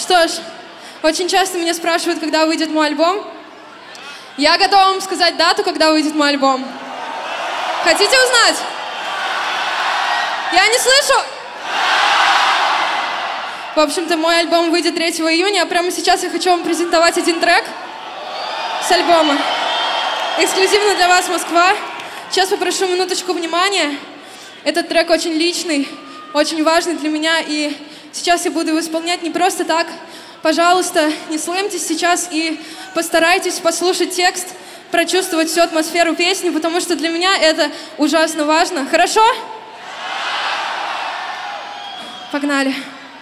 Что ж, очень часто меня спрашивают, когда выйдет мой альбом. Я готова вам сказать дату, когда выйдет мой альбом. Хотите узнать? Я не слышу. В общем-то, мой альбом выйдет 3 июня, а прямо сейчас я хочу вам презентовать один трек с альбома. Эксклюзивно для вас, Москва. Сейчас попрошу минуточку внимания. Этот трек очень личный, очень важный для меня, и сейчас я буду его исполнять не просто так. Пожалуйста, не слэмьтесь сейчас и постарайтесь послушать текст, прочувствовать всю атмосферу песни, потому что для меня это ужасно важно. Хорошо? Погнали.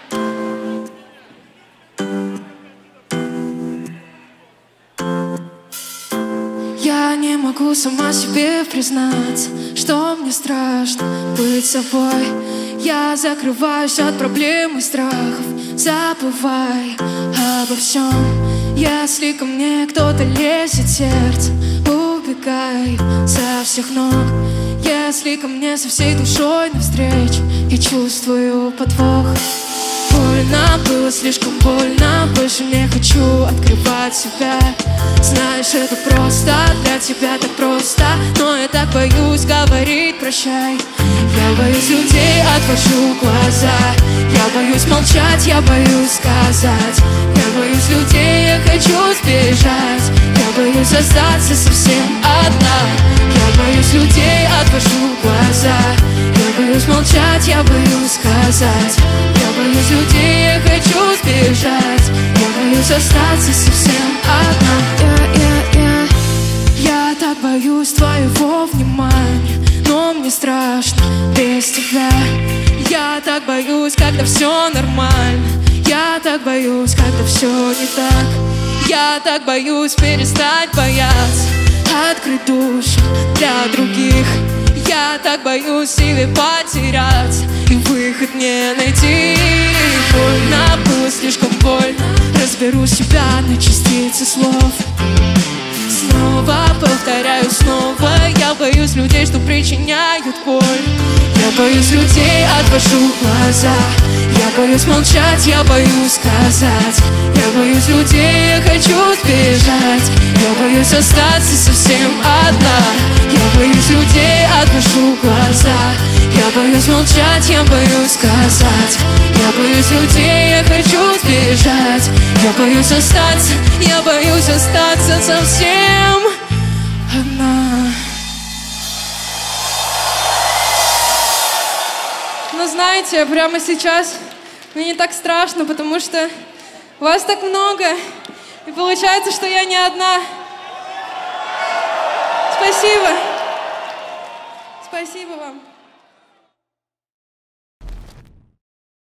Я не могу сама себе признаться, что мне страшно быть собой. Я закрываюсь от проблем и страхов, забывай обо всем. Если ко мне кто-то лезет в сердце, убегай со всех ног. Если ко мне со всей душой навстречу, я чувствую подвох. Больно, было слишком больно, больше не хочу открывать себя. Знаешь, это просто, для тебя так просто, но я так боюсь говорить прощай. Я боюсь людей, отвожу глаза. Я боюсь молчать, я боюсь сказать. Я боюсь людей, я хочу сбежать. Я боюсь остаться совсем одна. Я боюсь людей, отвожу глаза. Я боюсь молчать, я боюсь сказать. Я боюсь людей, я хочу сбежать. Я боюсь остаться совсем одна. Я так боюсь твоего внимания, но мне страшно без тебя. Я так боюсь, когда все нормально. Я так боюсь, когда все не так. Я так боюсь перестать бояться, открыть душу для других. Я так боюсь себе потеряться и выход не найти. Больно, было слишком больно. Разберу себя на частицы слов. Снова повторяю снова. Я боюсь людей, что причиняют боль. Я боюсь людей, отвожу глаза. Я боюсь молчать, я боюсь сказать. Я боюсь людей, я хочу сбежать. Я боюсь остаться совсем одна. Я боюсь людей, отвожу глаза. Я боюсь молчать, я боюсь сказать. Я боюсь людей, я хочу сбежать. Я боюсь остаться совсем одна. Но знаете, прямо сейчас мне не так страшно, потому что вас так много, и получается, что я не одна. Спасибо. Спасибо вам.